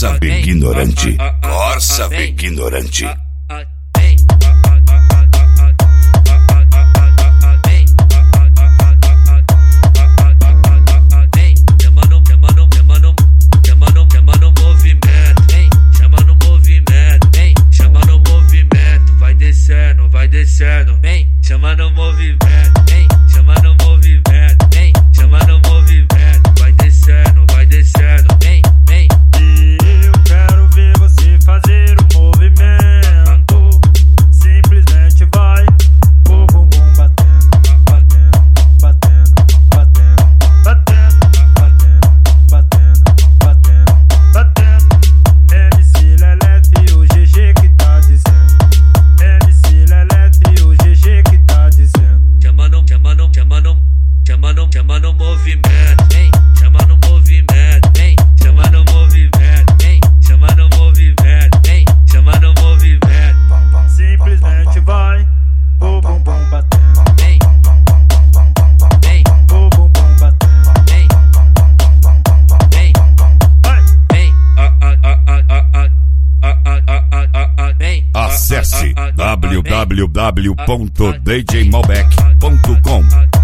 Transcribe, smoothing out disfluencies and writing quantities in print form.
Corsa ignorante. Corsa ignorante. Vai descendo, vem, chama no movimento, vem, chama no movimento, vem, chama no movimento, vai descendo, vem, vem. E eu quero ver você fazer o movimento. Simplesmente vai, o bumbum batendo, batendo, batendo, batendo, batendo, batendo, batendo, batendo, batendo. MC Lelete e o GG que tá dizendo. MC Lelete e o GG que tá dizendo. Chama no movimento, vem, chama no movimento, vem, chama no movimento, vem, chama no movimento, vem, chama no movimento. Simplesmente vai, o bumbum batendo, vem, vem, o bumbum batendo, vem, vem, vem, vem. Acesse www.djmalbec.com.